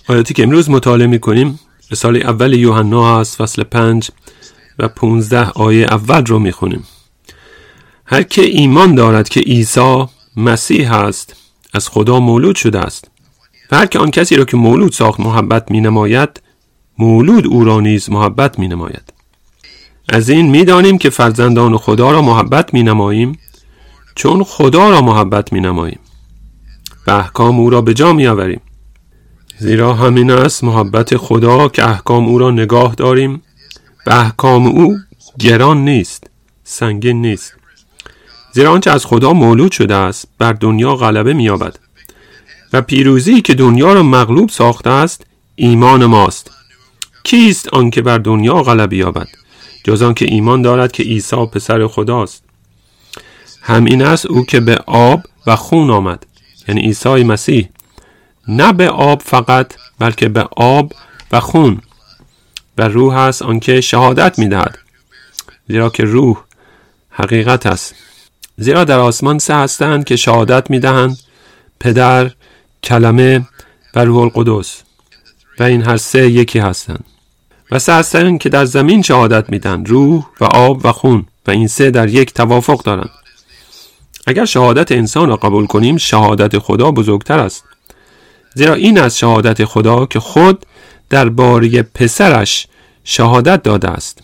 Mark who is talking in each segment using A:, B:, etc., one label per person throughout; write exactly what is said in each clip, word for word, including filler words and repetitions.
A: آیاتی که امروز مطالعه می‌کنیم رساله اول یوحنا است، فصل پنج و پونزده آیه اول رو می‌خونیم. هر که ایمان دارد که عیسی مسیح است از خدا مولود شده است و هر که آن کسی را که مولود ساخت محبت می‌نماید، مولود او را نیز محبت می‌نماید. از این می‌دانیم که فرزندان خدا را محبت می‌نماییم چون خدا را محبت می‌نماییم و احکام او را به جا می‌آوریم. زیرا همین است محبت خدا که احکام او را نگاه داریم و احکام او گران نیست، سنگین نیست. زیرا آنچه از خدا مولود شده است بر دنیا غلبه می‌یابد و پیروزی که دنیا را مغلوب ساخته است ایمان ماست. کیست آنکه بر دنیا غلبه یابد جز آن که ایمان دارد که عیسی پسر خداست؟ همین است او که به آب و خون آمد، یعنی عیسی مسیح، نه به آب فقط بلکه به آب و خون، و روح است آنکه شهادت می‌دهد، زیرا که روح حقیقت است. زیرا در آسمان سه هستند که شهادت می‌دهند، پدر، کلمه و روح القدس، و این هر سه یکی هستند. و سه هستند که در زمین شهادت می‌دهند، روح و آب و خون، و این سه در یک توافق دارند. اگر شهادت انسان را قبول کنیم، شهادت خدا بزرگتر است. زیرا این از شهادت خدا که خود درباره پسرش شهادت داده است.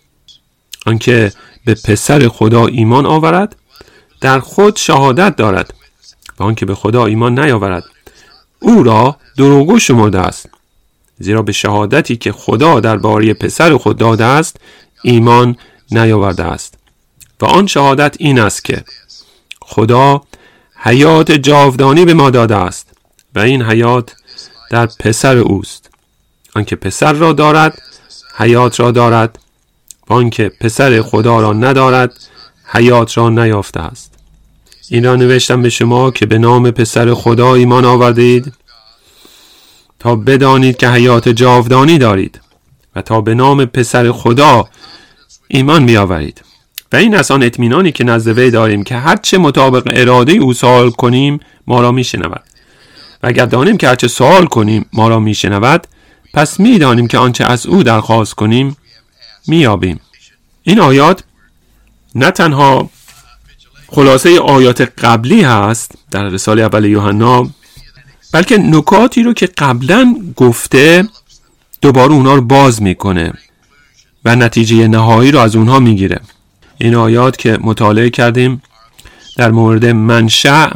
A: آنکه به پسر خدا ایمان آورد در خود شهادت دارد و آنکه به خدا ایمان نیاورد او را دروغگو شمرده است. زیرا به شهادتی که خدا درباره پسر خود داده است ایمان نیاورده است. و آن شهادت این است که خدا حیات جاودانی به ما داده است و این حیات در پسر اوست. آنکه پسر را دارد حیات را دارد و آنکه پسر خدا را ندارد حیات را نیافته است. این را نوشتم به شما که به نام پسر خدا ایمان آوردید تا بدانید که حیات جاودانی دارید و تا به نام پسر خدا ایمان بیاورید. و این از آن اطمینانی که نزد وی داریم که هرچه مطابق اراده او سوال کنیم ما را میشنود. و اگر دانیم که هرچه سوال کنیم ما را میشنود، پس میدانیم که آنچه از او درخواست کنیم میابیم. این آیات نه تنها خلاصه آیات قبلی هست در رساله اول یوحنا، بلکه نکاتی رو که قبلا گفته دوباره اونها رو باز میکنه و نتیجه نهایی رو از اونها میگیره. این آیات که مطالعه کردیم در مورد منشأ،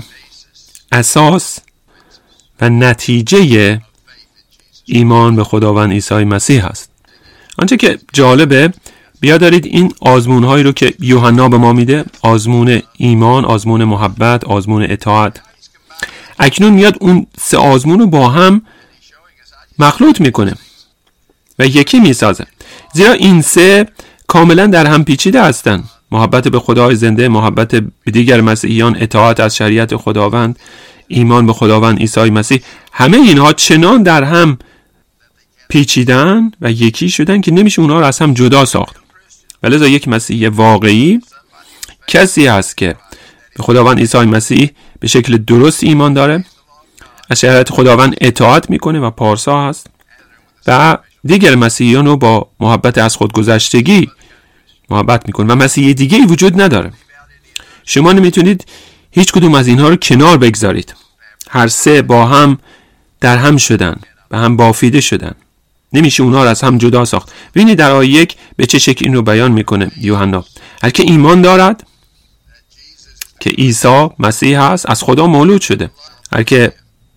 A: اساس و نتیجه ایمان به خداوند عیسی مسیح هست. آنچه که جالبه، بیا دارید این آزمون هایی رو که یوحنا به ما میده، آزمون ایمان، آزمون محبت، آزمون اطاعت، اکنون میاد اون سه آزمون رو با هم مخلوط میکنه و یکی میسازه. زیرا این سه کاملا در هم پیچیده هستند. محبت به خدای زنده، محبت به دیگر مسیحیان، اطاعت از شریعت خداوند، ایمان به خداوند عیسی مسیح، همه اینها چنان در هم پیچیدن و یکی شدن که نمیشه اونها رو از هم جدا ساخت. ولذا یک مسیحی واقعی کسی هست که به خداوند عیسی مسیح به شکل درست ایمان داره، از شریعت خداوند اطاعت میکنه و پارسا هست، و دیگر مسیحیان رو با محبت از خودگذشتگی محبت میکنه و مسیحی دیگه ای وجود نداره. شما نمیتونید هیچ کدوم از اینها رو کنار بگذارید. هر سه با هم در هم شدن، به هم بافیده شدن، نمیشه اونها رو از هم جدا ساخت. ببینید در آیه یک به چه شکل این رو بیان میکنه یوحنا. هر که ایمان دارد که عیسی مسیح است از خدا مولود شده. هر که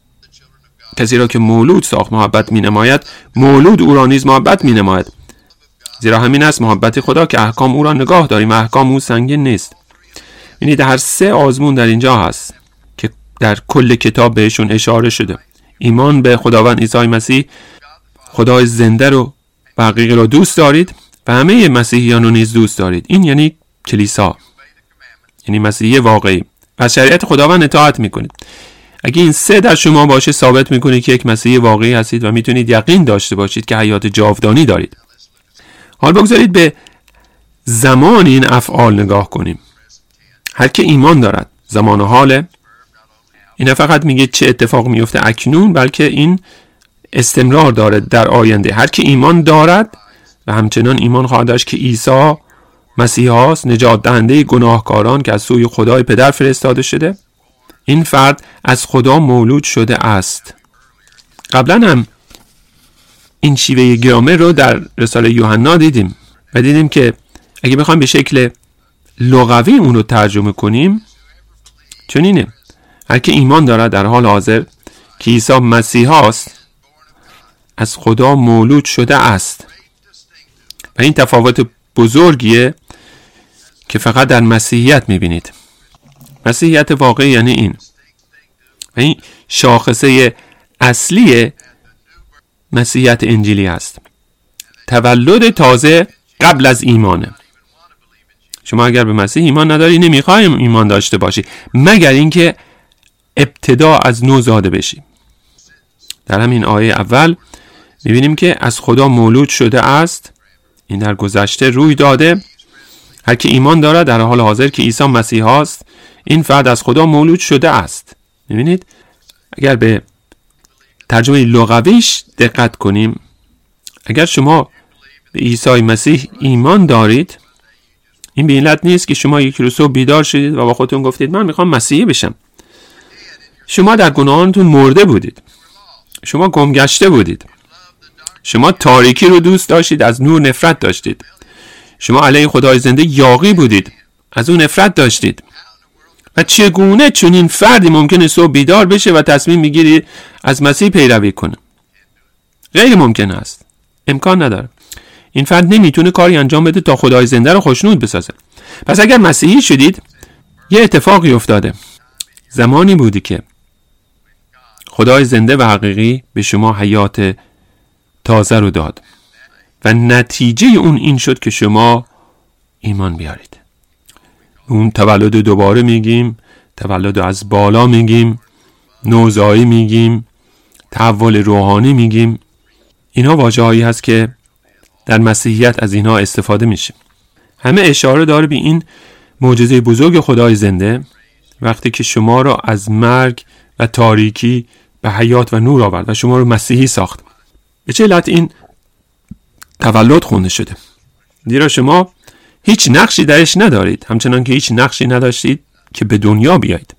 A: کسی را که مولود ساخت محبت مینماید، مولود او را نیز محبت مینماید. زیرا همین است محبت خدا که احکام او را نگاه داریم، احکام او سنگین نیست. یعنی در سه آزمون در اینجا هست که در کل کتاب بهشون اشاره شده. ایمان به خداوند عیسی مسیح، خدای زنده رو و حقیقی رو دوست دارید و همه مسیحیان رو نیز دوست دارید. این یعنی کلیسا، یعنی مسیحی واقعی. و شریعت خداوند اطاعت میکنید. اگه این سه در شما باشه، ثابت میکنه که یک مسیحی واقعی هستید و میتونید یقین داشته باشید که حیات جاودانی دارید. حال بگذارید به زمان این افعال نگاه کنیم. هر که ایمان دارد، زمان و حاله. این فقط میگه چه اتفاق میفته اکنون، بلکه این استمرار داره در آینده. هر که ایمان دارد و همچنان ایمان خواهد داشت که عیسی مسیح است، نجات دهنده گناهکاران که از سوی خدای پدر فرستاده شده، این فرد از خدا مولود شده است. قبلا هم این شیوه گرامر رو در رساله یوحنا دیدیم و دیدیم که اگه بخوایم به شکل لغوی اون رو ترجمه کنیم چنینه: هر که ایمان دارد در حال حاضر که عیسی مسیح است، از خدا مولود شده است. و این تفاوت بزرگیه که فقط در مسیحیت میبینید. مسیحیت واقعی یعنی این. و این شاخصه اصلی مسیحیت انجیلی است. تولد تازه قبل از ایمانه. شما اگر به مسیح ایمان نداری نمیخوایم ایمان داشته باشی مگر اینکه ابتدا از نو زاده بشی. در همین آیه اول میبینیم که از خدا مولود شده است. این در گذشته روی داده. هر که ایمان دارد در حال حاضر که عیسی مسیح است، این فرد از خدا مولود شده است. میبینید اگر به ترجمه لغویش دقت کنیم، اگر شما به عیسی مسیح ایمان دارید، این به علت نیست که شما یک روز صبح بیدار شدید و با خودتون گفتید من میخوام مسیحی بشم. شما در گناهانتون مرده بودید. شما گمگشته بودید. شما تاریکی رو دوست داشتید، از نور نفرت داشتید. شما علیه خدای زنده یاغی بودید، از اون نفرت داشتید. و چگونه چنین فردی ممکنه صبح بیدار بشه و تصمیم میگیری از مسیح پیروی کنه؟ غیر ممکن است. امکان نداره. این فرد نمیتونه کاری انجام بده تا خدای زنده رو خوشنود بسازه. پس اگر مسیحی شدید، یه اتفاقی افتاده. زمانی بودی که خدای زنده و حقیقی به شما حیات تازه رو داد و نتیجه اون این شد که شما ایمان بیارید. اون تولد دوباره میگیم، تولد از بالا میگیم، نوزایی میگیم، تحول روحانی میگیم. اینا واژه‌هایی هست که در مسیحیت از اینها استفاده میشه. همه اشاره داره به این معجزه بزرگ خدای زنده وقتی که شما را از مرگ و تاریکی به حیات و نور آورد و شما رو مسیحی ساخت. به چه علت این تولد خونده شده؟ زیرا شما هیچ نقشی درش ندارید، همچنان که هیچ نقشی نداشتید که به دنیا بیایید.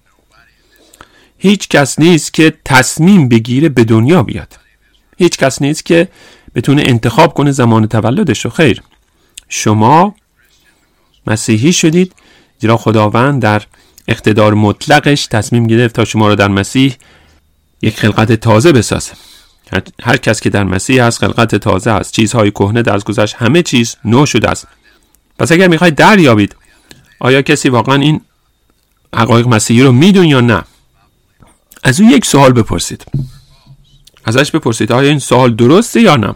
A: هیچ کس نیست که تصمیم بگیره به دنیا بیاد. هیچ کس نیست که بتونه انتخاب کنه زمان تولدش رو. خیر، شما مسیحی شدید زیرا خداوند در اقتدار مطلقش تصمیم گرفت تا شما رو در مسیح یک خلقت تازه بسازه. هر, هر کس که در مسیح هست خلقت تازه است. چیزهای کهنه در گذشت، همه چیز نو شده است. پس اگر میخواید دریابید آیا کسی واقعا این حقایق مسیحی رو میدون یا نه، از او یک سوال بپرسید. ازش بپرسید آیا این سوال درسته یا نه.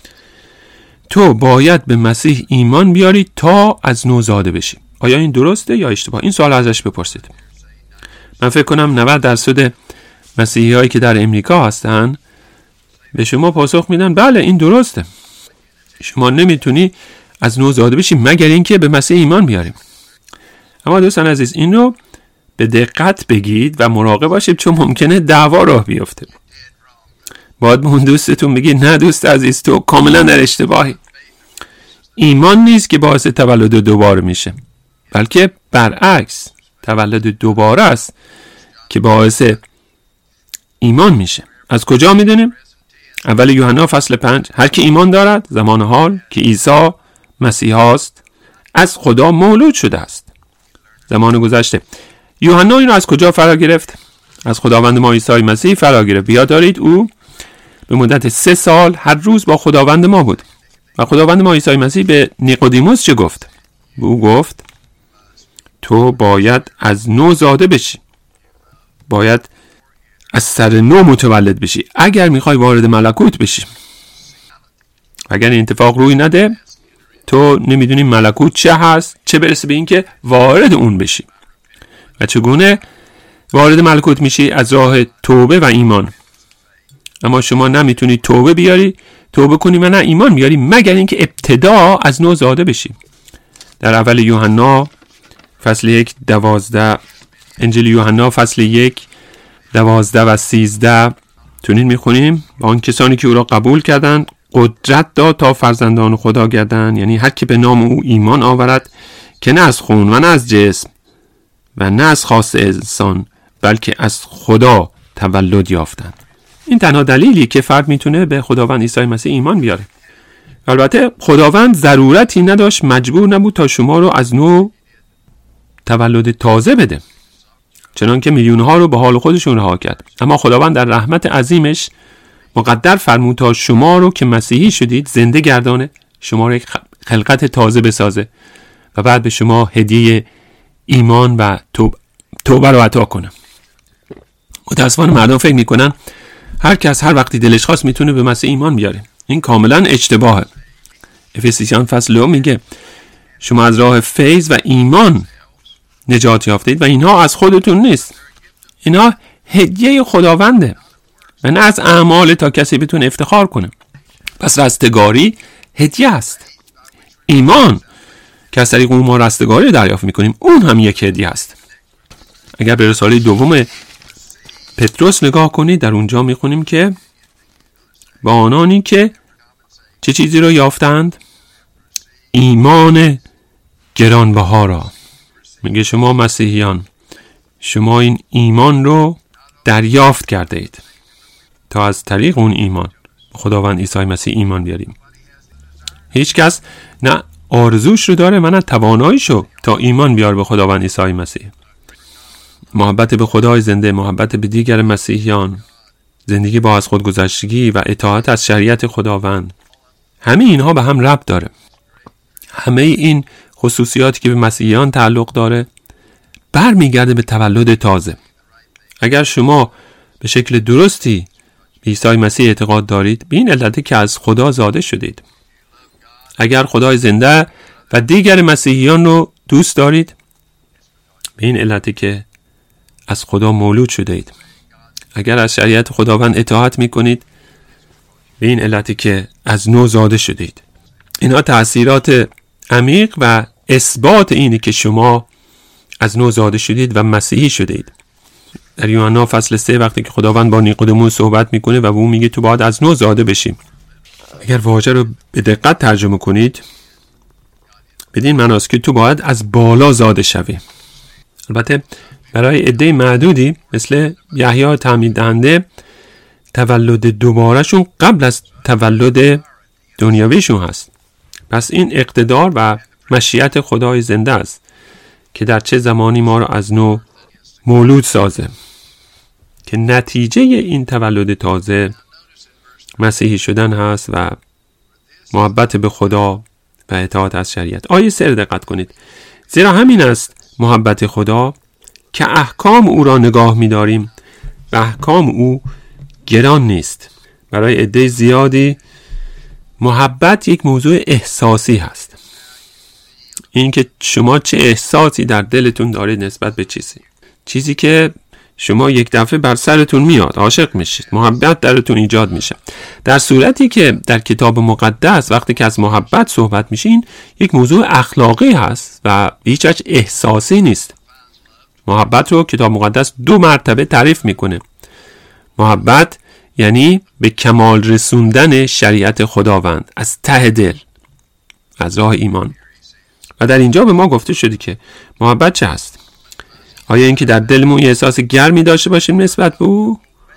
A: تو باید به مسیح ایمان بیاری تا از نو زاده بشی. آیا این درسته یا اشتباه؟ این سوال ازش بپرسید. من فکر کنم نود درصد مسیحی هایی که در امریکا هستن به شما پاسخ میدن بله این درسته. شما نمیتونی از نو زاده بشی مگر اینکه به مسیح ایمان بیاریم. اما دوستان عزیز این رو به دقت بگید و مراقب باشید چون ممکنه دعوا راه بیفته. باید به اون دوستتون بگید نه دوست عزیز تو کاملا در اشتباهی. ایمان نیست که باعث تولد دوباره میشه، بلکه برعکس تولد دوباره است که باعث ایمان میشه. از کجا میدونیم؟ اول یوحنا فصل پنج: هر که ایمان دارد زمان حال که عیسی مسیح است از خدا مولود شده است. زمان گذشته. یوحنا اینو از کجا فرا گرفت؟ از خداوند ما عیسی مسیح فرا گرفت. بیا دارید او به مدت سه سال هر روز با خداوند ما بود. و خداوند ما عیسی مسیح به نیقودیموس چه گفت؟ به او گفت تو باید از نو زاده بشی. باید از سر نو متولد بشی اگر میخوای وارد ملکوت بشی. اگر این اتفاق روی نده تو نمیدونی ملکوت چه هست، چه برسه به این که وارد اون بشی. و چگونه وارد ملکوت میشی؟ از راه توبه و ایمان. اما شما نمیتونی توبه بیاری، توبه کنی و نه ایمان بیاری مگر اینکه ابتدا از نو زاده بشی. در اول یوحنا فصل یک دوازده، انجیل یوحنا فصل یک دوازده و سیزده تونین میخونیم با آن کسانی که او را قبول کردند قدرت داد تا فرزندان خدا گردند، یعنی هر که به نام او ایمان آورد که نه از خون و نه از جسم و نه از خواست انسان بلکه از خدا تولد یافتند. این تنها دلیلی که فرد میتونه به خداوند عیسی مسیح ایمان بیاره. البته خداوند ضرورتی نداشت، مجبور نبود تا شما رو از نو تولد تازه بده، چنان که میلیون‌ها رو به حال خودشون رها کرد. اما خداوند در رحمت عظیمش مقدر فرمود تا شما رو که مسیحی شدید زنده گردانه، شما رو یک خلقت تازه بسازه و بعد به شما هدیه ایمان و توب... توبه رو عطا کنه. متاسفانه مردم فکر میکنن هر کس هر وقتی دلش خواست میتونه به مسیح ایمان بیاره. این کاملا اشتباهه. افسیان فصل دو میگه شما از راه فیض و ایمان نجات یافتید و اینها از خودتون نیست، اینها هدیه خداونده و نه از اعمال تا کسی بتونه افتخار کنه. پس رستگاری هدیه است. ایمان که از طریق اون ما رستگاری دریافت میکنیم اون هم یک هدیه است. اگر به رساله دوم پتروس نگاه کنید در اونجا میخونیم که با آنانی که چه چیزی رو یافتند؟ ایمان گرانبها را. میگه شما مسیحیان شما این ایمان رو دریافت کرده اید تا از طریق اون ایمان خداوند عیسی مسیح ایمان بیاریم. هیچ کس نه آرزوش رو داره و نه تواناییشو تا ایمان بیار به خداوند عیسی مسیح. محبت به خدای زنده، محبت به دیگر مسیحیان، زندگی با از خودگذشتگی و اطاعت از شریعت خداوند، همه اینها به هم ربط داره. همه این خصوصیاتی که به مسیحیان تعلق داره برمیگرده به تولد تازه. اگر شما به شکل درستی به عیسی مسیح اعتقاد دارید، به این علته که از خدا زاده شدید. اگر خدای زنده و دیگر مسیحیان رو دوست دارید، به این علته که از خدا مولود شده اید. اگر از شریعت خداوند اطاعت میکنید، به این علتی که از نو زاده شدید. اینها تأثیرات عمیق و اثبات اینه که شما از نو زاده شدید و مسیحی شدید. در یوحنا فصل سه وقتی که خداوند با نیقودموس صحبت میکنه و او میگه تو باید از نو زاده بشی، اگر واژه رو به دقت ترجمه کنید بدین معناست که تو باید از بالا زاده شوی. البته برای عده معدودی مثل یحیی تعمید دهنده تولد دوبارهشون قبل از تولد دنیویشون هست. پس این اقتدار و مشیت خدای زنده است که در چه زمانی ما رو از نو مولود سازه، که نتیجه این تولد تازه مسیحی شدن هست و محبت به خدا و اطاعت از شریعت. آیه سه دقت کنید. زیرا همین است محبت خدا که احکام او را نگاه می داریم و احکام او گران نیست. برای عده زیادی محبت یک موضوع احساسی هست. این که شما چه احساسی در دلتون دارید نسبت به چیزی چیزی که شما یک دفعه بر سرتون میاد، عاشق میشید، محبت درتون ایجاد میشه. در صورتی که در کتاب مقدس وقتی که از محبت صحبت میشه این یک موضوع اخلاقی هست و هیچ وجه احساسی نیست. محبت رو کتاب مقدس دو مرتبه تعریف میکنه. محبت یعنی به کمال رسوندن شریعت خداوند از ته دل، از راه ایمان. و در اینجا به ما گفته شده که محبت چه هست؟ آیا این که در دلمون یه احساس گرمی داشته باشیم نسبت به او؟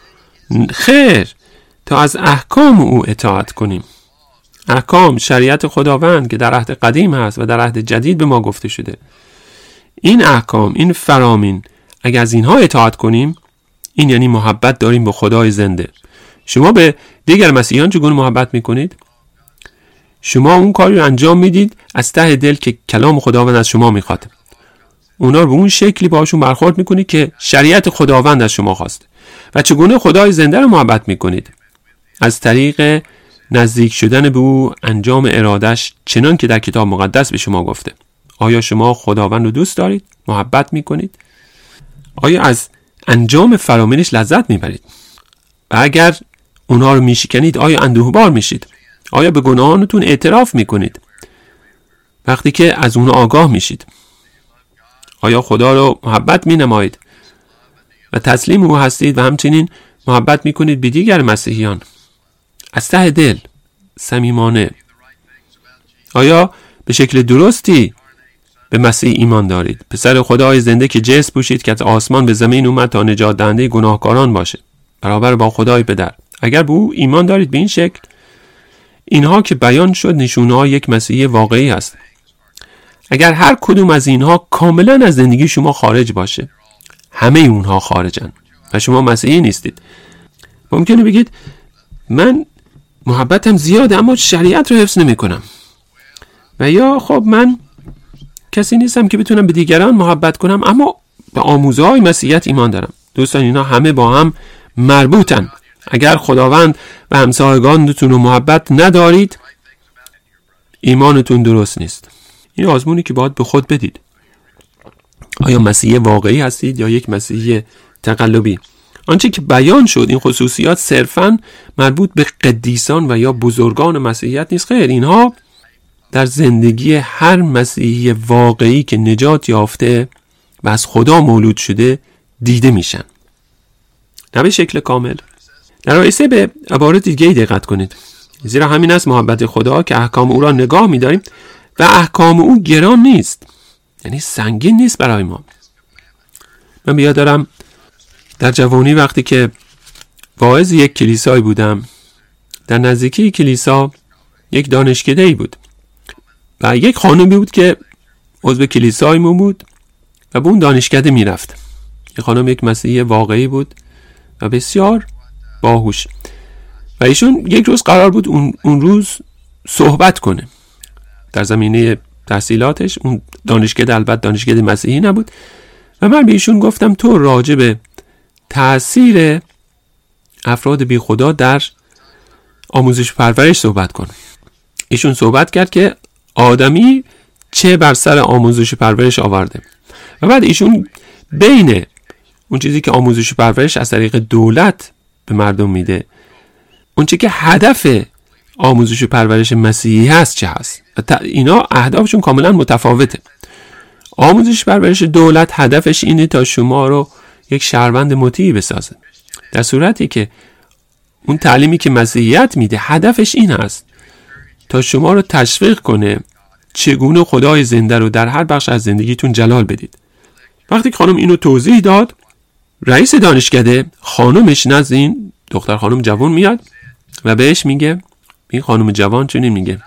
A: خیر، تا از احکام او اطاعت کنیم. احکام شریعت خداوند که در عهد قدیم هست و در عهد جدید به ما گفته شده. این احکام، این فرامین، اگر از اینها اطاعت کنیم، این یعنی محبت داریم به خدای زنده. شما به دیگر مسیحیان چگونه محبت میکنید؟ شما اون کاری رو انجام میدید از ته دل که کلام خداوند از شما میخواد. اونا رو به اون شکلی باهاشون برخورد میکنید که شریعت خداوند از شما خواست. و چگونه خدای زنده رو محبت میکنید؟ از طریق نزدیک شدن به او، انجام ارادش چنان که در کتاب مقدس به شما گفته. آیا شما خداوند رو دوست دارید؟ محبت میکنید؟ آیا از انجام فرامینش لذت میبرید؟ و اگر اونها رو میشکنید آیا اندوهبار میشید؟ آیا به گناهانتون اعتراف میکنید وقتی که از اون آگاه میشید؟ آیا خدا رو محبت مینمایید و تسلیم او هستید و همچنین محبت میکنید به دیگر مسیحیان از ته دل، صمیمانه؟ آیا به شکل درستی به مسیح ایمان دارید؟ پسر خدای زنده که جسم پوشید که از آسمان به زمین اومد تا نجات دهنده گناهکاران باشه، برابر با خدای پدر. اگر به او ایمان دارید به این شکل، اینها که بیان شد نشونه‌های یک مسیحی واقعی است. اگر هر کدوم از اینها کاملا از زندگی شما خارج باشه، همه اونها خارجن و شما مسیحی نیستید. ممکنه بگید من محبتم زیاده اما شریعت رو حفظ نمی کنم، و یا خب من کسی نیستم که بتونم به دیگران محبت کنم اما به آموزه‌های مسیحیت ایمان دارم. دوستان، اینا همه با هم مربوطن. اگر خداوند و همسایگانتون رو محبت ندارید، ایمانتون درست نیست. این آزمونی که باید به خود بدید. آیا مسیحی واقعی هستید یا یک مسیحی تقلبی؟ آنچه که بیان شد این خصوصیات صرفاً مربوط به قدیسان و یا بزرگان مسیحیت نیست. خیر، اینها در زندگی هر مسیحی واقعی که نجات یافته و از خدا مولود شده دیده میشن، نه به شکل کامل. در آیه به عبارت دیگه دقت کنید. زیرا همین است محبت خدا که احکام او را نگاه می‌داریم و احکام او گران نیست، یعنی سنگین نیست برای ما. من بیاد دارم در جوانی وقتی که واعظ یک کلیسایی بودم، در نزدیکی کلیسا یک دانشکده‌ای بود و یک خانمی بود که عضو کلیسایمون بود و به اون دانشکده میرفت. این خانم یک مسیحی واقعی بود و بسیار باهوش، و ایشون یک روز قرار بود اون, اون روز صحبت کنه در زمینه تحصیلاتش. اون دانشکده البته دانشکده مسیحی نبود و من به ایشون گفتم تو راجع به تأثیر افراد بی خدا در آموزش پرورش صحبت کن. ایشون صحبت کرد که آدمی چه بر سر آموزش پرورش آورده و بعد ایشون بین اون چیزی که آموزش پرورش از طریق دولت به مردم میده، اون چیزی که هدف آموزش پرورش مسیحی هست چه هست، اینا اهدافشون کاملا متفاوته. آموزش پرورش دولت هدفش اینه تا شما رو یک شهروند مطیع بسازه، در صورتی که اون تعلیمی که مسیحیت میده هدفش این هست تا شما رو تشویق کنه چگونه خدای زنده رو در هر بخش از زندگیتون جلال بدید. وقتی که خانم اینو توضیح داد، رئیس دانشکده خانمش نزد این دختر خانم جوان میاد و بهش میگه، این خانم جوان چنین میگه،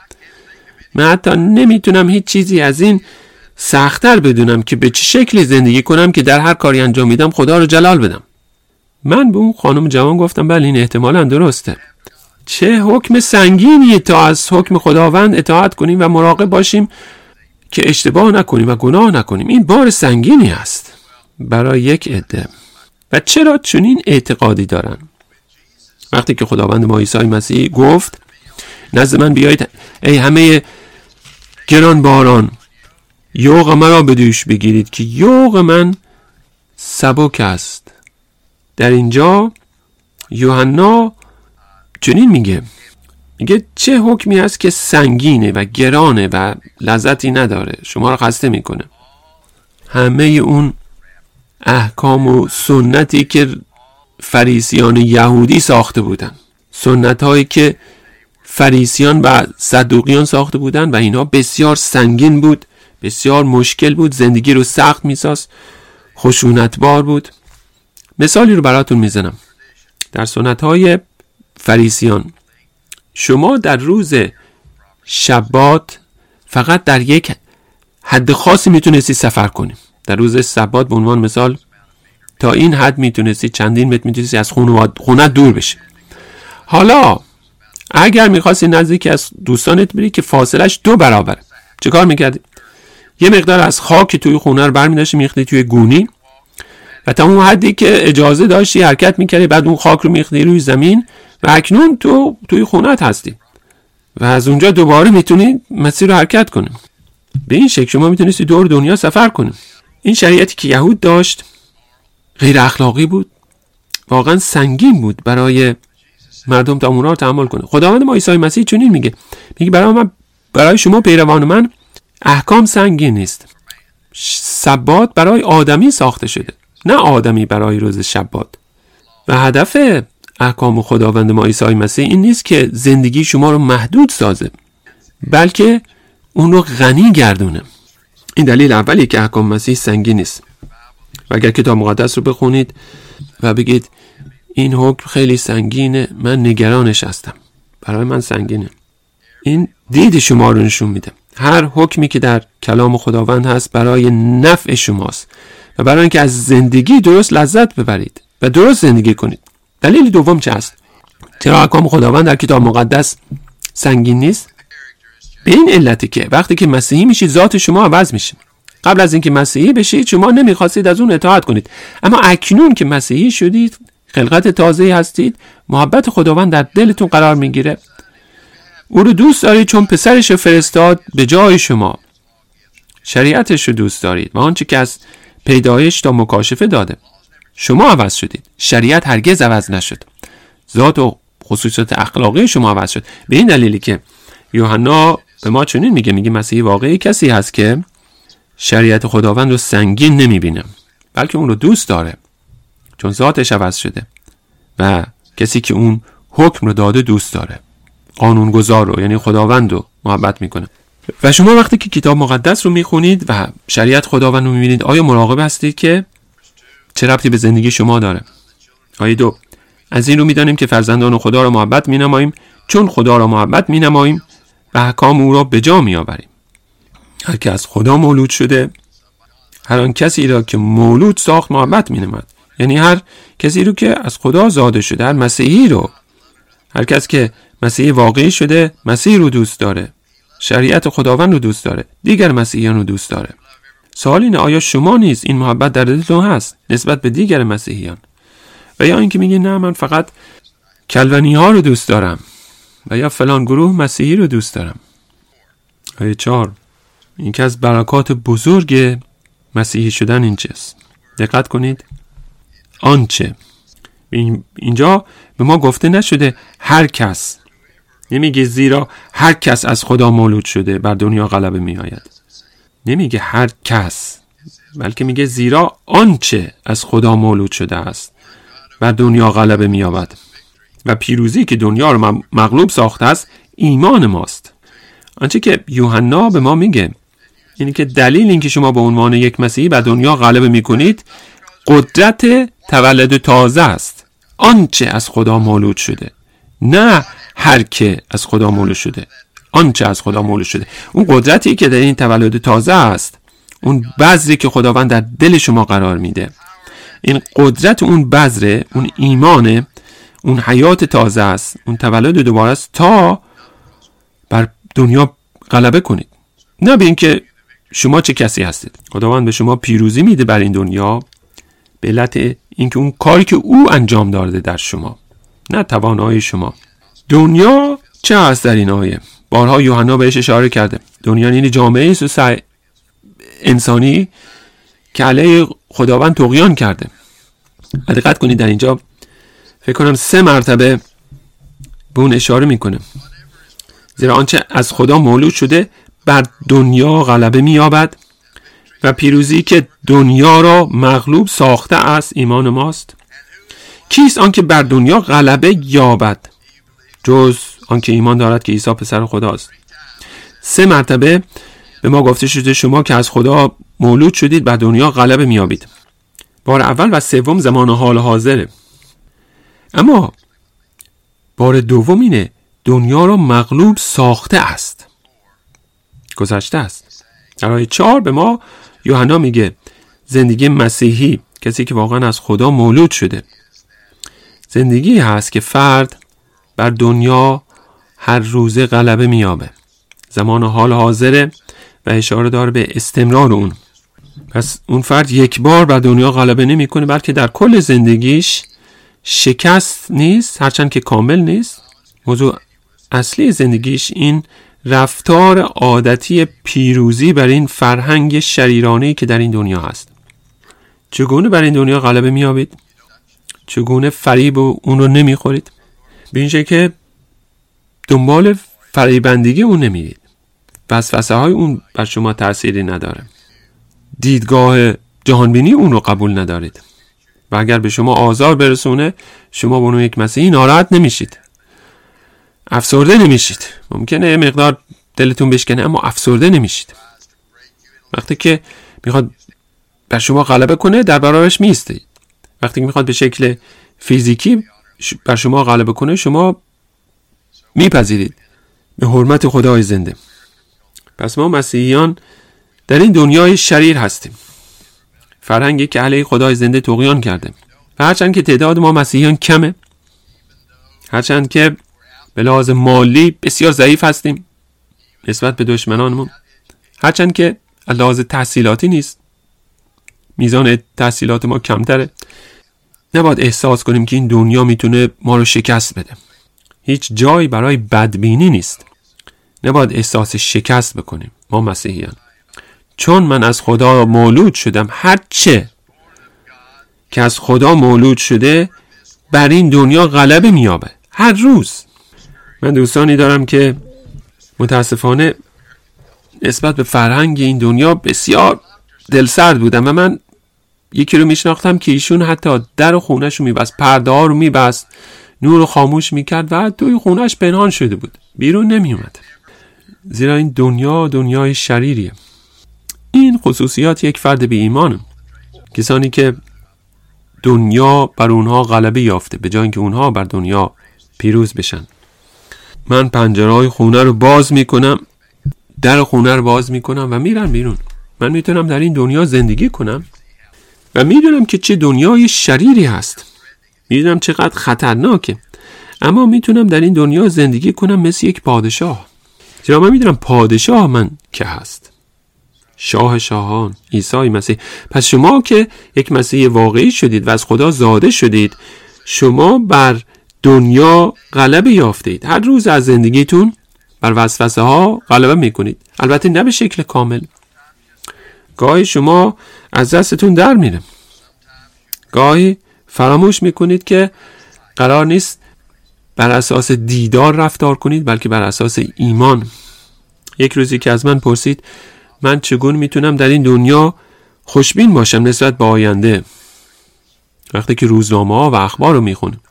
A: من حتی نمیتونم هیچ چیزی از این سخت‌تر بدونم که به چه شکلی زندگی کنم که در هر کاری انجام میدم خدا رو جلال بدم. من به اون خانم جوان گفتم بله این احتمالاً درسته. چه حکم سنگینیه تا از حکم خداوند اطاعت کنیم و مراقب باشیم که اشتباه نکنیم و گناه نکنیم. این بار سنگینی است برای یک عده. و چرا چنین اعتقادی دارن؟ وقتی که خداوند ما عیسی مسیح گفت نزد من بیایید ای همه گران باران، یوغ مرا به دوش بگیرید که یوغ من سبک است. در اینجا یوحنا چنین میگه، میگه چه حکمی هست که سنگینه و گرانه و لذتی نداره، شما رو خسته میکنه. همه اون احکام و سنتی که فریسیان یهودی ساخته بودن، سنت هایی که فریسیان و صدوقیان ساخته بودن و اینها بسیار سنگین بود، بسیار مشکل بود، زندگی رو سخت میساز، خشونتبار بود. مثالی رو براتون میزنم. در سنت های فریسیان شما در روز شبات فقط در یک حد خاصی میتونستی سفر کنی. در روز سبات به عنوان مثال تا این حد میتونستی، چندین متر میتونستی از خونه دور بشی. حالا اگر میخواستی نزدیکی از دوستانت بری که فاصلش دو برابره، چه کار میکردی؟ یه مقدار از خاک توی خونه رو برمی‌داشتی میختی توی گونی و تا اون حدی که اجازه داشتی حرکت میکردی، بعد اون خاک رو میختی روی زمین و اکنون تو توی خونت هستی و از اونجا دوباره میتونی مسیر رو حرکت کنی. به این شکل شما میتونستی دور دنیا سفر کنی. این شریعتی که یهود داشت غیر اخلاقی بود، واقعا سنگین بود برای مردم تا اونها رو تحمل کنه. خداوند ما عیسی مسیح چنین میگه، میگه برای من، برای شما پیروان من احکام سنگین نیست. سبات برای آدمی ساخته شده، نه آدمی برای روز شبات. و هدف احکام خداوند ما عیسی مسیح این نیست که زندگی شما رو محدود سازه، بلکه اون رو غنی گردونه. این دلیل اولی که احکام مسیح سنگین نیست. و اگر کتاب مقدس رو بخونید و بگید این حکم خیلی سنگینه، من نگرانش هستم، برای من سنگینه، این دید شما رو نشون میده. هر حکمی که در کلام خداوند هست برای نفع شماست و برای اینکه از زندگی درست لذت ببرید و درست زندگی کنید. دلیل دوم چه است؟ چرا احکام خداوند در کتاب مقدس سنگین نیست؟ به این علته که وقتی که مسیحی میشید ذات شما عوض میشه. قبل از اینکه مسیحی بشید شما نمیخواستید از اون اطاعت کنید، اما اکنون که مسیحی شدید، خلقت تازه هستید، محبت خداوند در دلتون قرار میگیره. او رو دوست دارید چون پسرش فرستاد به جای شما. شریعتش رو دوست دارید و آنچه که از پیدایش تا مکاشفه داده. شما عوض شدید. شریعت هرگز عوض نشد. ذات و خصوصیات اخلاقی شما عوض شد. به این دلیلی که یوحنا به ما چنین میگه، میگه مسیحی واقعی کسی هست که شریعت خداوند رو سنگین نمیبینه، بلکه اون رو دوست داره چون ذاتش عوض شده و کسی که اون حکم رو داده دوست داره، قانونگذار رو، یعنی خداوند رو محبت میکنه. و شما وقتی که کتاب مقدس رو میخونید و شریعت خداوند رو میبینید، آیا مراقب هستید که چه ربطی به زندگی شما داره؟ آیه دو، از این رو میدانیم که فرزندان خدا را محبت مینماییم چون خدا را محبت مینماییم و احکام او را به جا میآوریم. هر که از خدا مولود شده، هر آن کسی را که مولود ساخت محبت مینماید. یعنی هر کسی رو که از خدا زاده شده، هر مسیحی رو، هر کس که مسیحی واقعی شده، مسیح رو دوست داره، شریعت خداوند رو دوست داره، دیگر مسیحیان رو دوست داره. سوال اینه آیا شما نیز این محبت در دلتون هست نسبت به دیگر مسیحیان؟ و یا اینکه میگی نه من فقط کلونی ها رو دوست دارم و یا فلان گروه مسیحی رو دوست دارم. آیه چهار، این که از برکات بزرگ مسیحی شدن این چیست؟ دقت کنید، آنچه اینجا به ما گفته نشده هر کس، نمیگه زیرا هر کس از خدا مولود شده بر دنیا غلبه می آید، نمیگه هر کس، بلکه میگه زیرا آنچه از خدا مولود شده است بر دنیا غلبه می آید و پیروزی که دنیا رو مغلوب ساخته است ایمان ماست. آنچه که یوحنا به ما میگه یعنی که دلیل این که شما به عنوان یک مسیحی بر دنیا غلبه میکنید قدرت تولد تازه است. آنچه از خدا مولود شده، نه هر که از خدا مولود شده، آنچه از خدا مولود شده. اون قدرتی که در این تولد تازه است، اون بذری که خداوند در دل شما قرار میده، این قدرت اون بذره، اون ایمانه، اون حیات تازه است، اون تولد دوباره است تا بر دنیا غلبه کنید. نه به این که شما چه کسی هستید. خداوند به شما پیروزی میده بر این دنیا به علت اینکه اون کاری که او انجام داده در شما، نه توانایی شما. دنیا چه هست در این آیه؟ بارها یوحنا بهش اشاره کرده. دنیا یعنی جامعه است و انسانی که علیه خداوند طغیان کرده. دقت کنید در اینجا فکر کنم سه مرتبه به اون اشاره میکنه. زیرا آنچه از خدا مولود شده بر دنیا غلبه می‌یابد و پیروزی که دنیا را مغلوب ساخته است ایمان ماست. کیست آنکه بر دنیا غلبه یابد جز آنکه ایمان دارد که عیسی پسر خداست؟ سه مرتبه به ما گفته شده شما که از خدا مولود شدید بر دنیا غلبه می‌یابید. بار اول و سوم زمان حال حاضره، اما بار دوم اینه دنیا را مغلوب ساخته است، گذشته است. در آیه چهار به ما یوحنا میگه زندگی مسیحی، کسی که واقعا از خدا مولود شده، زندگی هست که فرد بر دنیا هر روزه غلبه میابه. زمان حال حاضره و اشاره داره به استمرار اون. پس اون فرد یک بار بر دنیا غلبه نمی کنه، بلکه در کل زندگیش شکست نیست، هرچند که کامل نیست. موضوع اصلی زندگیش این رفتار عادتی پیروزی بر این فرهنگ شریرانه‌ای که در این دنیا هست. چگونه بر این دنیا غلبه می‌یابید؟ چگونه فریب اون رو نمی‌خورید؟ به این شکل که دنبال فریبندگی اون نمیرید. وسوسه های اون بر شما تأثیری نداره. دیدگاه جهانبینی اون رو قبول ندارید. و اگر به شما آزار برسونه شما به عنوان یک مسیحی ناراحت نمیشید، افسرده نمیشید. ممکنه یه مقدار دلتون بشکنه اما افسرده نمیشید. وقتی که میخواد بر شما غلبه کنه در برابرش میستید. وقتی که میخواد به شکل فیزیکی بر شما غلبه کنه شما میپذیرید به حرمت خدای زنده. پس ما مسیحیان در این دنیای شریر هستیم، فرهنگی که علیه خدای زنده طغیان کرده و هرچند که تعداد ما مسیحیان کمه، هرچند که به لحاظ مالی بسیار ضعیف هستیم نسبت به دشمنانمون، هرچند که لحاظ تحصیلاتی نیست، میزان تحصیلات ما کمتره، نباید احساس کنیم که این دنیا میتونه ما رو شکست بده. هیچ جایی برای بدبینی نیست. نباید احساس شکست بکنیم ما مسیحیان. چون من از خدا مولود شدم، هر چه که از خدا مولود شده بر این دنیا غلبه میابه هر روز. من دوستانی دارم که متاسفانه نسبت به فرهنگ این دنیا بسیار دلسرد بودم و من یکی رو میشناختم که ایشون حتی در خونه‌ش رو میبست، پرده ها رو میبست، نور رو خاموش میکرد و توی خونه‌اش پنهان شده بود، بیرون نمیومد، زیرا این دنیا دنیای شریریه. این خصوصیات یک فرد بی ایمانه، کسانی که دنیا بر اونها غلبه یافته به جای اینکه اونها بر دنیا پیروز بشن. من پنجره‌های خونه رو باز میکنم، در خونه رو باز میکنم و میرم بیرون. من میتونم در این دنیا زندگی کنم و میدونم که چه دنیای شریری هست، میدونم چقدر خطرناکه، اما میتونم در این دنیا زندگی کنم مثل یک پادشاه. چرا من میدونم پادشاه من که هست، شاه شاهان، عیسی مسیح. پس شما که یک مسیح واقعی شدید و از خدا زاده شدید، شما بر دنیا غلبه یافتید. هر روز از زندگیتون بر وسوسه ها غلبه میکنید، البته نه به شکل کامل. گاهی شما از دستتون در میره، گاهی فراموش میکنید که قرار نیست بر اساس دیدار رفتار کنید بلکه بر اساس ایمان. یک روزی که از من پرسید من چگونه میتونم در این دنیا خوشبین باشم نسبت به آینده وقتی که روزنامه ها و اخبار رو میخونم،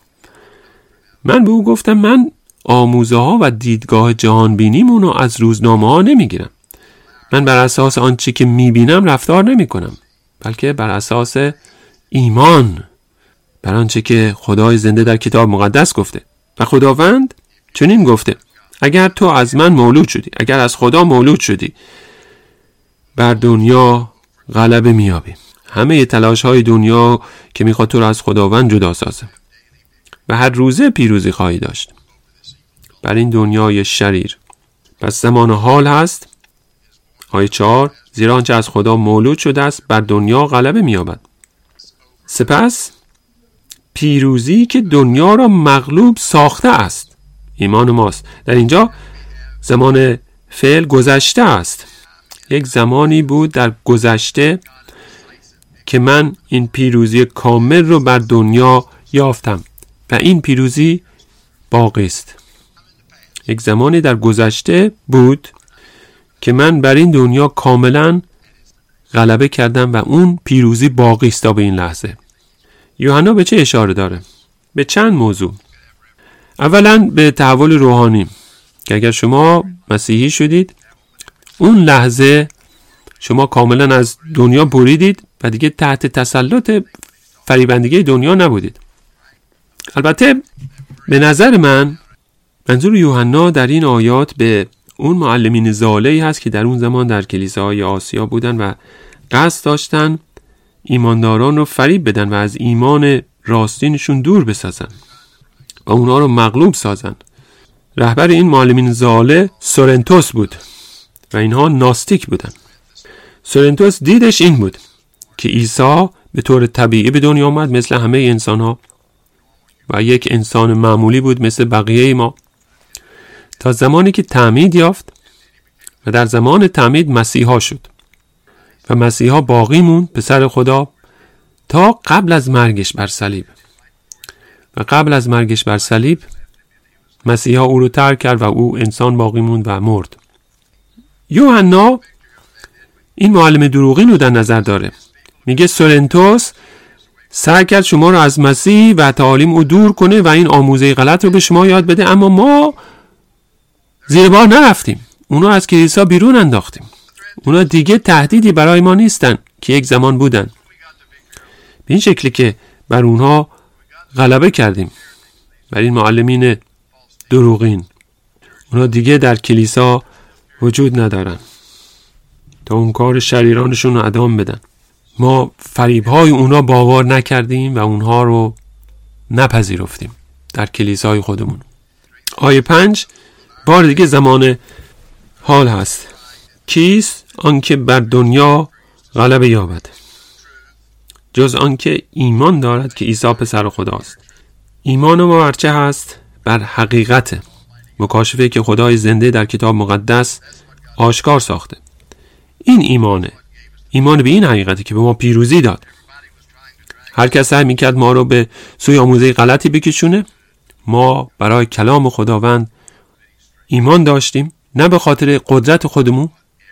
A: من به او گفتم من آموزه ها و دیدگاه جهان بینیمون رو از روزنامه ها نمیگیرم. من بر اساس آنچه که میبینم رفتار نمی کنم بلکه بر اساس ایمان، بر آنچه که خدای زنده در کتاب مقدس گفته. و خداوند چنین گفته اگر تو از من مولود شدی، اگر از خدا مولود شدی، بر دنیا غلبه میابی. همه تلاش های دنیا که میخواد تو رو از خداوند جدا سازه و هر روزه پیروزی خواهی داشت بر این دنیای شریر. پس زمان حال هست. آیه چهار، زیرا آنچه از خدا مولود شده است بر دنیا غلبه می‌یابد. سپس پیروزی که دنیا را مغلوب ساخته است ایمان ماست. در اینجا زمان فعل گذشته است. یک زمانی بود در گذشته که من این پیروزی کامل رو بر دنیا یافتم و این پیروزی باقی است. یک زمانی در گذشته بود که من بر این دنیا کاملا غلبه کردم و اون پیروزی باقی است تا به این لحظه. یوحنا به چه اشاره داره؟ به چند موضوع. اولا به تحول روحانی که اگر شما مسیحی شدید اون لحظه شما کاملا از دنیا بریدید و دیگه تحت تسلط فریبندگی دنیا نبودید. البته به نظر من منظور یوحنا در این آیات به اون معلمین ضالعی هست که در اون زمان در کلیساهای آسیا بودن و قصد داشتن ایمانداران رو فریب بدن و از ایمان راستینشون دور بسازن و اونا رو مغلوب سازن. رهبر این معلمین ضالع سورنتوس بود و اینها ناستیک بودن. سورنتوس دیدش این بود که عیسی به طور طبیعی به دنیا آمد مثل همه انسان ها و یک انسان معمولی بود مثل بقیه ما تا زمانی که تعمید یافت و در زمان تعمید مسیحا شد و مسیحا باقی موند پسر خدا تا قبل از مرگش بر صلیب. و قبل از مرگش بر صلیب مسیحا او رو ترک کرد و او انسان باقی موند و مرد. یوحنا این معلم دروغین رو در نظر داره. میگه سورنتوس سعی کرد شما رو از مسیح و تعالیم او دور کنه و این آموزه غلط رو به شما یاد بده، اما ما زیر بار نرفتیم، اونا از کلیسا بیرون انداختیم. اونا دیگه تهدیدی برای ما نیستن که یک زمان بودن. به این شکلی که بر اونها غلبه کردیم، بر این معلمین دروغین. اونا دیگه در کلیسا وجود ندارن تا اون کار شریرانشون رو ادامه بدن. ما فریب‌های اونا باور نکردیم و اونها رو نپذیرفتیم در کلیسای خودمون. آیه پنج بار دیگه زمان حال هست. کیست آنکه بر دنیا غلبه یابد جز آنکه ایمان دارد که عیسی پسر خداست. ایمان ما بر چه هست؟ بر حقیقت مکاشفه که خدای زنده در کتاب مقدس آشکار ساخته. این ایمانه، ایمان به این حقیقتی که به ما پیروزی داد. هر کس سعی میکرد ما رو به سوی آموزه غلطی بکشونه. ما برای کلام خداوند ایمان داشتیم، نه به خاطر قدرت خودمون،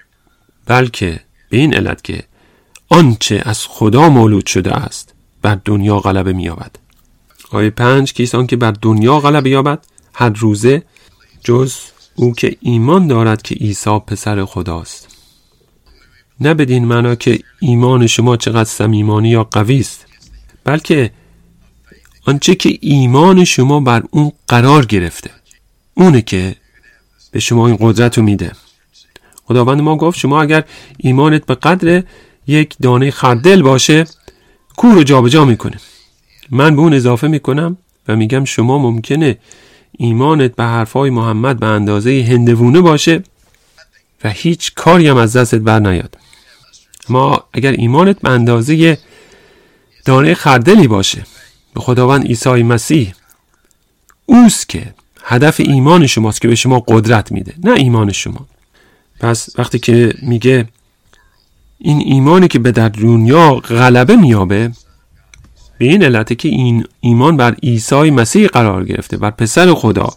A: بلکه به این علت که آنچه از خدا مولود شده است بر دنیا غلبه می‌یابد. آیه پنج کیست آن که بر دنیا غلبه یابد هر روزه جز او که ایمان دارد که عیسی پسر خداست. نه بدین معنا که ایمان شما چقدر صمیمانه یا قوی است، بلکه آنچه که ایمان شما بر اون قرار گرفته اونه که به شما این قدرت رو میده. خداوند ما گفت شما اگر ایمانت به قدر یک دانه خردل باشه کوه رو جابجا میکنه. من به اون اضافه میکنم و میگم شما ممکنه ایمانت به حرفای محمد به اندازه هندوونه باشه و هیچ کاری هم از دستت بر نیاد. ما اگر ایمانت به اندازه دانه خردلی باشه به خداوند عیسی مسیح، اوست که هدف ایمان شماست که به شما قدرت میده، نه ایمان شما. پس وقتی که میگه این ایمانی که به در دنیا غلبه میابه، به این علته که این ایمان بر عیسی مسیح قرار گرفته، بر پسر خدا.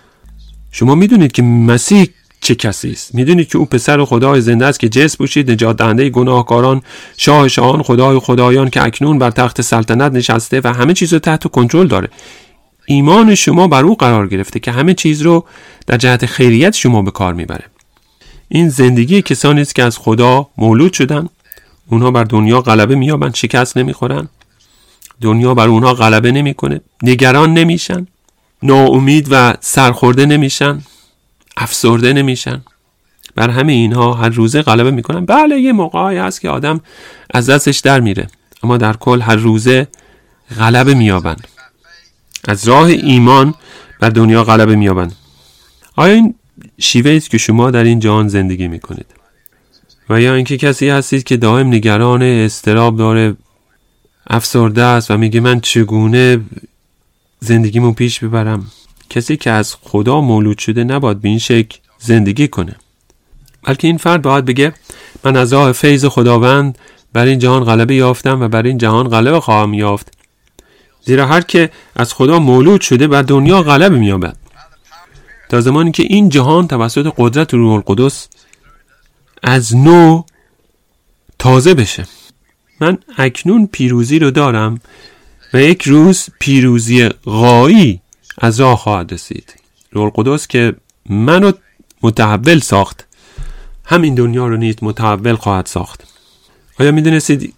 A: شما میدونید که مسیح چه کسی است، میدونید که او پسر خدای زنده است که جسم پوشید، نجات دهنده گناهکاران، شاه شاهان، خدای خدایان که اکنون بر تخت سلطنت نشسته و همه چیز رو تحت کنترل داره. ایمان شما بر او قرار گرفته که همه چیز رو در جهت خیریت شما به کار میبره. این زندگی کسانی است که از خدا مولود شدن. اونها بر دنیا غلبه مییابن، شکست نمیخورن. دنیا بر اونها غلبه نمیکنه، نگران نمیشن، ناامید و سرخورده نمیشن، افسرده نمیشن. بر همه اینها هر روزه غلبه میکنن. بله یه موقعی هست که آدم از دستش در میره، اما در کل هر روزه غلبه مییابن. از راه ایمان بر دنیا غلبه مییابن. آیا این شیوه است که شما در این جهان زندگی میکنید؟ و یا اینکه کسی هستید که دائم نگران، اضطراب داره، افسرده است و میگه من چگونه زندگیمو پیش ببرم؟ کسی که از خدا مولود شده نباید به این شکل زندگی کنه، بلکه این فرد باید بگه من از راه فیض خداوند بر این جهان غلبه یافتم و بر این جهان غلبه خواهم یافت. زیرا هر که از خدا مولود شده بر دنیا غلبه مییابد، تا زمانی که این جهان توسط قدرت روح القدس از نو تازه بشه. من اکنون پیروزی رو دارم و یک روز پیروزی غایی از راه خواهد رسید. روح القدس که منو متحول ساخت، همین دنیا رو نیز متحول خواهد ساخت. آیا میدونستید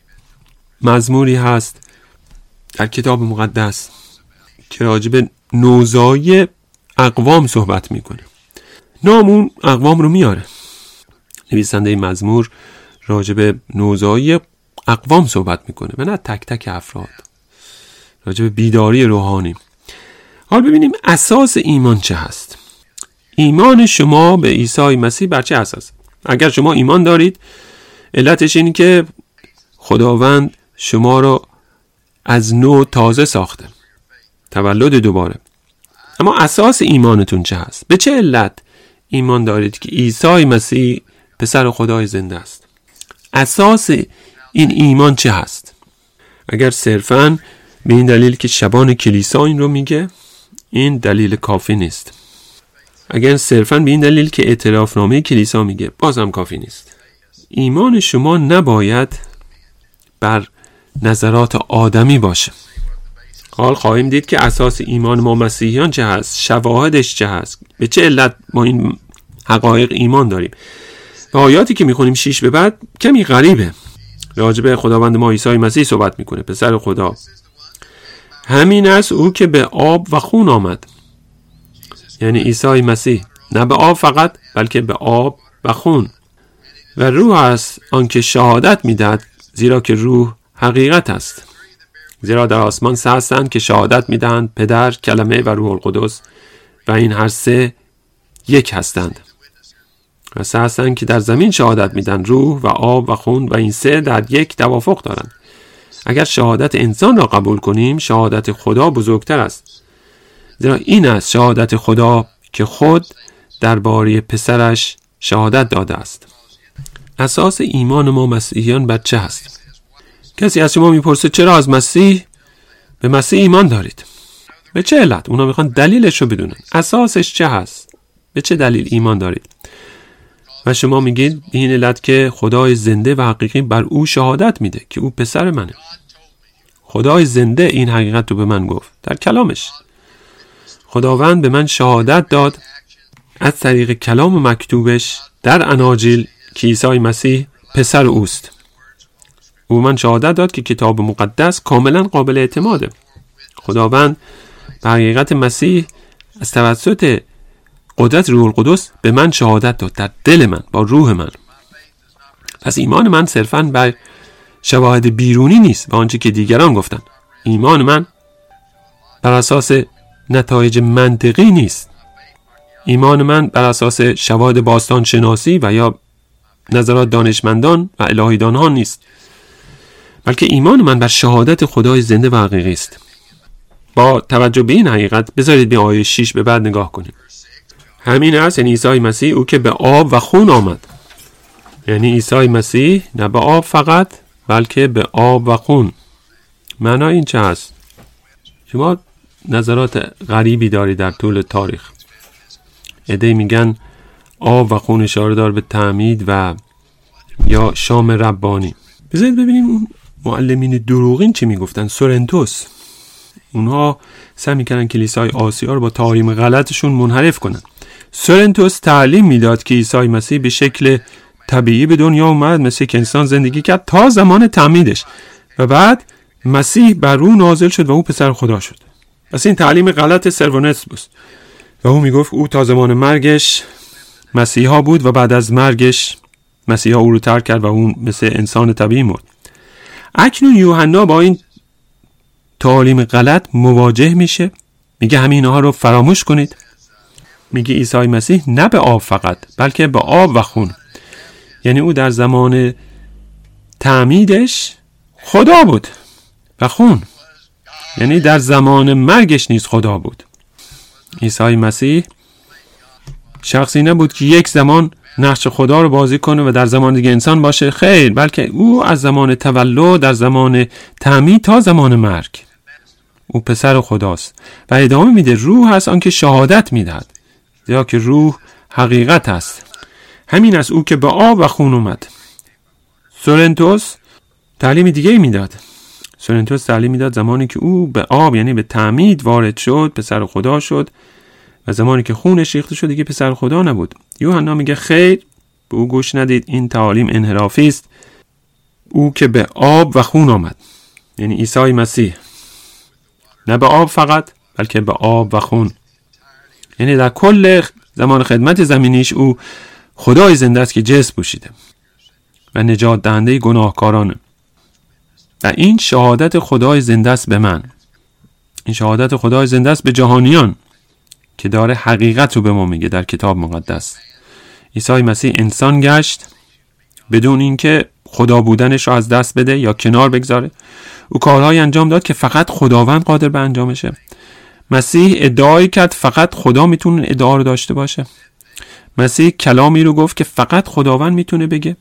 A: مزموری هست در کتاب مقدس که راجع به نوزایی اقوام صحبت میکنه؟ نامون اقوام رو میاره. نویسنده این مزمور راجع به نوزایی اقوام صحبت میکنه و نه تک تک افراد، راجع به بیداری روحانی. حال ببینیم اساس ایمان چه هست. ایمان شما به عیسی مسیح بر چه اساس؟ اگر شما ایمان دارید، علتش اینه که خداوند شما رو از نو تازه ساخته، تولد دوباره. اما اساس ایمانتون چه هست؟ به چه علت ایمان دارید که عیسی مسیح پسر خدای زنده است؟ اساس این ایمان چه هست؟ اگر صرفاً به این دلیل که شبان کلیسا این رو میگه، این دلیل کافی نیست. اگر صرفاً به این دلیل که اعترافنامه کلیسا میگه، بازم کافی نیست. ایمان شما نباید بر نظرات آدمی باشه. حال خواهیم دید که اساس ایمان ما مسیحیان چه هست، شواهدش چه هست، به چه علت ما این حقایق ایمان داریم. و آیاتی که میخونیم شیش به بعد کمی غریبه. راجب خداوند ما عیسی مسیح صحبت میکنه، پسر خدا. همین است او که به آب و خون آمد، یعنی عیسی مسیح، نه به آب فقط بلکه به آب و خون. و روح است آنکه شهادت میدهد، زیرا که روح حقیقت است. زیرا در آسمان سه هستند که شهادت میدهند، پدر، کلمه و روح القدس، و این هر سه یک هستند. و سه هستند که در زمین شهادت میدن، روح و آب و خون، و این سه در یک توافق دارند. اگر شهادت انسان را قبول کنیم، شهادت خدا بزرگتر است. زیرا این است شهادت خدا که خود درباره پسرش شهادت داده است. اساس ایمان ما مسیحیان بر چه هست؟ کسی از شما میپرسه چرا از مسیح به مسیح ایمان دارید؟ به چه علت؟ اونا میخوان دلیلش رو بدونن. اساسش چه هست؟ به چه دلیل ایمان دارید؟ و شما میگید این علت که خدای زنده و حقیقی بر او شهادت میده که او پسر منه. خدای زنده این حقیقت رو به من گفت در کلامش. خداوند به من شهادت داد از طریق کلام مکتوبش در اناجیل که عیسی مسیح پسر اوست. او من شهادت داد که کتاب مقدس کاملا قابل اعتماده. خداوند به حقیقت مسیح از توسط قدرت روح القدس به من شهادت داد در دل من، با روح من. پس ایمان من صرفاً بر شواهد بیرونی نیست و آنچه که دیگران گفتن. ایمان من بر اساس نتایج منطقی نیست. ایمان من بر اساس شواهد باستان شناسی و یا نظرات دانشمندان و الهیدانان نیست، بلکه ایمان من بر شهادت خدای زنده و حقیقی است. با توجه به این حقیقت بذارید به آیه شش به بعد نگاه کنیم. همین است، یعنی عیسی مسیح او که به آب و خون آمد. یعنی عیسی مسیح نه به آب فقط بلکه به آب و خون. معنی این چه هست؟ شما نظرات غریبی داری در طول تاریخ. عده‌ای میگن آب و خون اشاره داره به تعمید و یا شام ربانی. بذارید ببینیم اون معلمین دروغین چی میگفتن. سورنتوس، اونها سعی میکردن کلیسای آسیا رو با تعالیم غلطشون منحرف کنن. سورنتوس تعلیم میداد که عیسی مسیح به شکل طبیعی به دنیا اومد، مثل که انسان زندگی کرد تا زمان تعمیدش و بعد مسیح بر او نازل شد و او پسر خدا شد. پس این تعلیم غلط سرونتس بود و او میگفت او تا زمان مرگش مسیحا بود و بعد از مرگش مسیحا او رو ترک کرد و اون مثل انسان طبیعی مرد. اکنون یوحنا با این تعالیم غلط مواجه میشه، میگه همین ها رو فراموش کنید. میگه عیسی مسیح نه به آب فقط بلکه به آب و خون، یعنی او در زمان تعمیدش خدا بود و خون، یعنی در زمان مرگش نیز خدا بود. عیسی مسیح شخصی نبود که یک زمان نقش خدا رو بازی کنه و در زمان دیگه انسان باشه، خیر، بلکه او از زمان تولد، در زمان تعمید تا زمان مرگ او پسر خداست. و ادامه میده روح هست آن که شهادت میدهد، زیرا که روح حقیقت است. همین است او که به آب و خون اومد. سورنتوس تعلیم دیگه میداد. سورنتوس تعلیم میداد زمانی که او به آب یعنی به تعمید وارد شد پسر خدا شد و زمانی که خونش ریخته شد دیگه پسر خدا نبود. یوحنا میگه خیر، به او گوش ندید، این تعالیم انحرافی است. او که به آب و خون آمد، یعنی عیسی مسیح، نه به آب فقط بلکه به آب و خون، یعنی در کل زمان خدمت زمینیش او خدای زنده است که جسم پوشیده و نجات دهنده گناهکارانه. و این شهادت خدای زنده است به من، این شهادت خدای زنده است به جهانیان که داره حقیقت رو به ما میگه در کتاب مقدس. عیسی مسیح انسان گشت بدون اینکه خدا بودنش رو از دست بده یا کنار بگذاره. او کارهای انجام داد که فقط خداوند قادر به انجامشه. مسیح ادعای کرد فقط خدا میتونه ادعا رو داشته باشه. مسیح کلامی رو گفت که فقط خداوند میتونه بگه.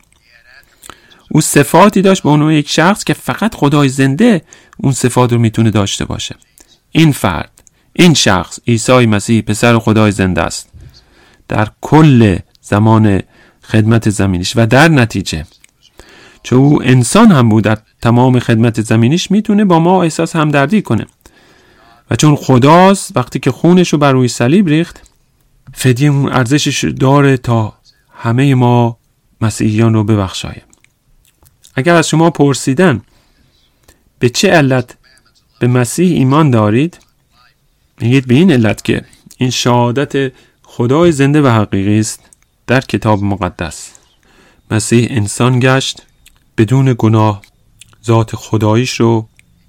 A: او صفاتی داشت به عنوان یک شخص که فقط خدای زنده اون صفات رو میتونه داشته باشه. این فرد، این شخص عیسی مسیح پسر خدای زنده است در کل زمان خدمت زمینش و در نتیجه چون او انسان هم بود در تمام خدمت زمینیش میتونه با ما احساس همدردی کنه و چون خداست وقتی که خونش رو بر روی صلیب ریخت فدیه اون ارزشش داره تا همه ما مسیحیان رو ببخشایم. اگر از شما پرسیدن به چه علت به مسیح ایمان دارید، میگید به این علت که این شهادت خدای زنده و حقیقی است در کتاب مقدس. مسیح انسان گشت، بدون گناه ذات خداییش رو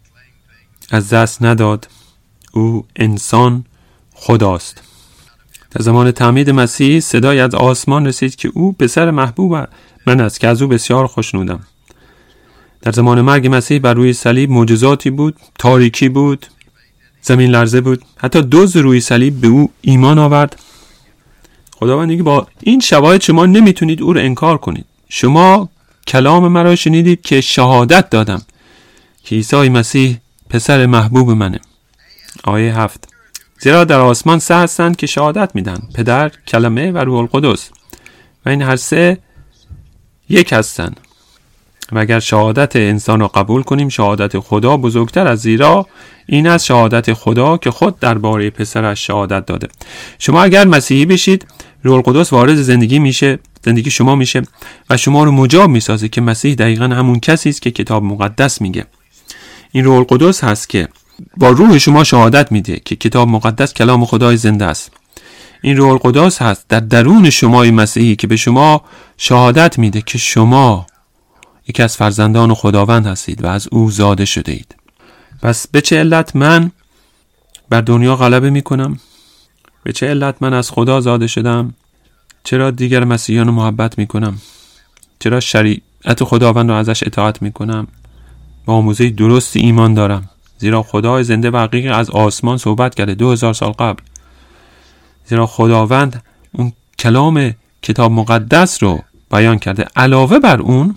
A: از دست نداد. او انسان خداست. در زمان تعمید مسیح صدای از آسمان رسید که او پسر محبوب من است که از او بسیار خوشنودم. در زمان مرگ مسیح بر روی صلیب معجزاتی بود، تاریکی بود، زمین لرزه بود، حتی دزد روی صلیب به او ایمان آورد. خداوند میگه با این شواهد شما نمیتونید او رو انکار کنید. شما کلام مرا شنیدید که شهادت دادم که عیسی مسیح پسر محبوب منه. آیه هفت: زیرا در آسمان سه هستند که شهادت میدن، پدر، کلمه و روح القدس، و این هر سه یک هستند. و اگر شهادت انسان را قبول کنیم، شهادت خدا بزرگتر از زیرا این از شهادت خدا که خود درباره پسرش شهادت داده. شما اگر مسیحی بشید، روح القدس وارد زندگی میشه، زندگی شما میشه و شما رو مجاب میسازه که مسیح دقیقاً همون کسی است که کتاب مقدس میگه. این روح القدس هست که با روح شما شهادت میده که کتاب مقدس کلام خدای زنده است. این روح القدس هست در درون شمای مسیحی که به شما شهادت میده که شما یکی از فرزندان خداوند هستید و از او زاده شده اید. پس به چه علت من بر دنیا غلبه میکنم؟ به چه علت من از خدا زاده شدم؟ چرا دیگر مسیحیان رو محبت میکنم؟ چرا شریعت خداوند رو ازش اطاعت میکنم؟ با آموزه درست ایمان دارم، زیرا خدای زنده و حقیقی از آسمان صحبت کرده دو هزار سال قبل. زیرا خداوند اون کلام کتاب مقدس رو بیان کرده. علاوه بر اون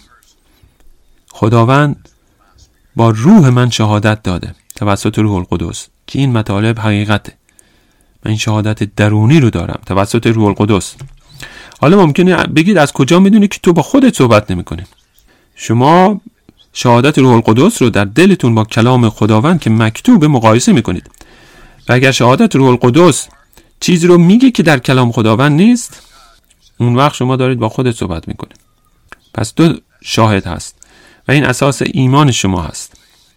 A: خداوند با روح من شهادت داده توسط روح القدس که این مطالب حقیقته. من این شهادت درونی رو دارم توسط روح القدس. حالا ممکنه بگید از کجا میدونی که تو با خودت صحبت نمی کنی؟ شما شهادت روح القدس رو در دلتون با کلام خداوند که مکتوب مقایسه میکنید و اگر شهادت روح القدس چیزی رو میگه که در کلام خداوند نیست، اون وقت شما دارید با خودت صحبت میکنید. پس دو شاهد هست و این اساس ایمان شما هست.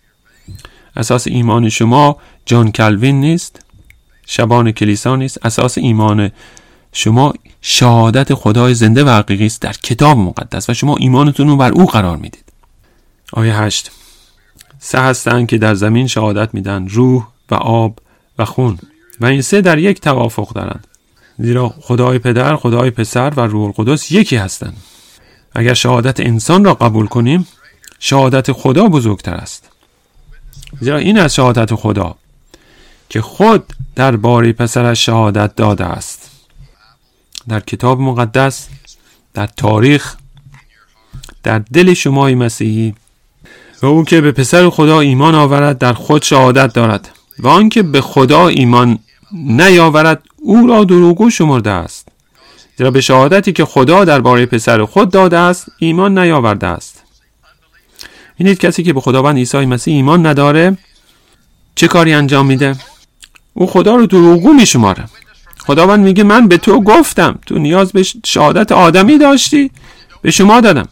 A: اساس ایمان شما جان کلوین نیست، شبان کلیسا نیست. اساس ایمان شما شهادت خدای زنده و حقیقی است در کتاب مقدس و شما ایمانتون رو بر او قرار میدید. آیه هشت: سه هستند که در زمین شهادت میدن، روح و آب و خون، و این سه در یک توافق دارند، زیرا خدای پدر، خدای پسر و روح القدس یکی هستند. اگر شهادت انسان را قبول کنیم، شهادت خدا بزرگتر است، زیرا این از شهادت خدا که خود درباره پسرش شهادت داده است. در کتاب مقدس، در تاریخ، در دل شمای مسیحی، و او که به پسر خدا ایمان آورد در خود شهادت دارد و آن که به خدا ایمان نیاورد او را دروغگو شمرده است، زیرا به شهادتی که خدا درباره پسر خود داده است ایمان نیاورده است. ببینید کسی که به خداوند عیسی مسیح ایمان نداره چه کاری انجام میده؟ او خدا رو دروغگو میشماره. خداوند میگه من به تو گفتم، تو نیاز به شهادت آدمی داشتی، به شما دادم.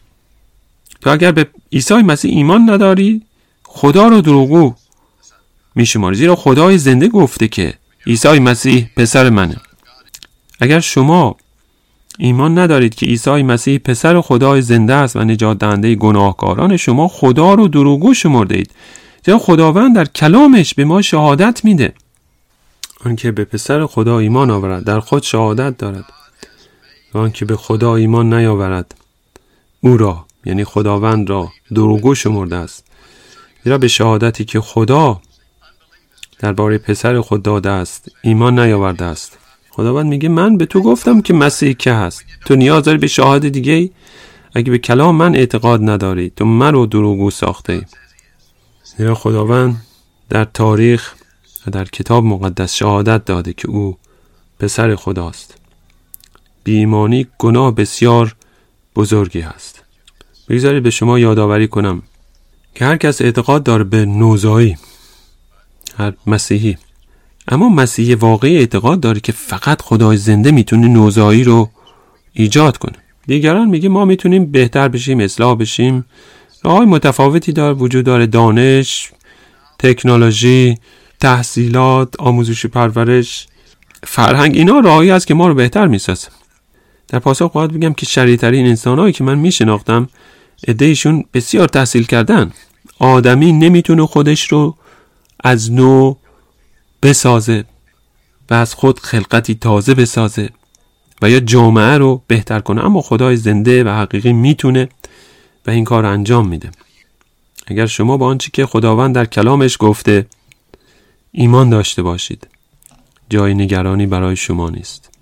A: تو اگر به عیسی مسیح ایمان نداری خدا رو دروغگو میشماری، زیرا خدای زنده گفته که عیسی مسیح پسر منه. اگر شما ایمان ندارید که عیسی مسیح پسر خدای زنده است و نجات دهنده گناهکاران، شما خدا رو دروغگو شمرده اید، زیرا خداوند در کلامش به ما شهادت میده. آن که به پسر خدا ایمان آورد در خود شهادت دارد و آن که به خدا ایمان نیاورد او را، یعنی خداوند را، دروغگو شمرده است، زیرا به شهادتی که خدا درباره پسر خود داده است ایمان نیاورده است. خداوند میگه من به تو گفتم که مسیح که هست، تو نیاز داری به شاهد دیگه ای؟ اگه به کلام من اعتقاد نداری تو من رو دروغگو ساخته ای. زیرا خداوند در تاریخ و در کتاب مقدس شهادت داده که او پسر خداست. بی ایمانی گناه بسیار بزرگی هست. بگذارید به شما یادآوری کنم که هر کس اعتقاد داره به نوزایی، هر مسیحی، اما مسیحی واقعی اعتقاد داره که فقط خدای زنده میتونه نوزایی رو ایجاد کنه. دیگران میگه ما میتونیم بهتر بشیم، اصلاح بشیم. راه‌های متفاوتی داره وجود داره، دانش، تکنولوژی، تحصیلات، آموزش و پرورش، فرهنگ، اینا راهی است که ما رو بهتر میسازه. در پاسخ باید بگم که شریع‌ترین انسان‌هایی که من میشناختم عده‌ایشون بسیار تحصیل کردن. آدمی نمیتونه خودش رو از نو بسازه و از خود خلقتی تازه بسازه و یا جامعه رو بهتر کنه، اما خدای زنده و حقیقی میتونه و این کار انجام میده. اگر شما با آنچه که خداوند در کلامش گفته ایمان داشته باشید، جای نگرانی برای شما نیست.